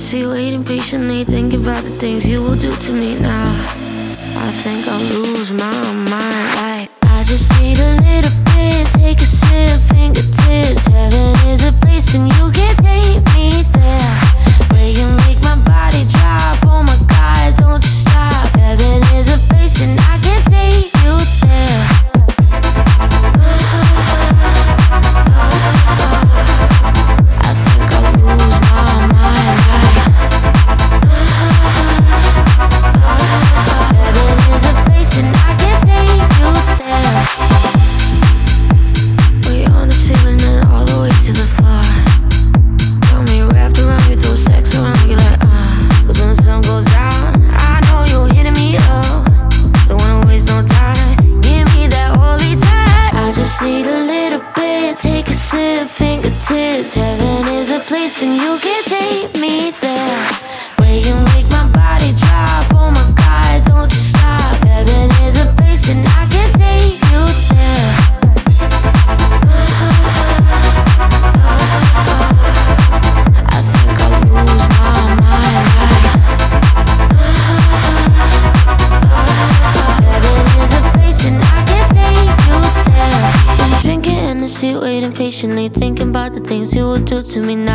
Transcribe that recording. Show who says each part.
Speaker 1: see you waiting patiently, thinking about the things you will do to me now. I think I'll lose my mind. I just need a little bit, take a sip, fingertips. Heaven is a place and you can take me there, where you make my body drop. Oh my God, don't you stop. Heaven is a place and I can take you there. I think I'll lose my mind. Heaven is a place and I can take you there. We're on the ceiling and all the way to the floor. Got me wrapped around you, throw sex around you like cause when the sun goes down, I know you're hitting me up. Don't wanna waste no time, give me that holy time. I just need a little bit, take a sip, fingertips. Heaven is a place and you can take me there, where you make my body drop. Oh my God, don't you stop. Heaven is a place and I can take you there. I think I'll lose my mind. Heaven is a place and I can take you there. Been drinking Hennessy, waiting patiently, thinking about the things you will do to me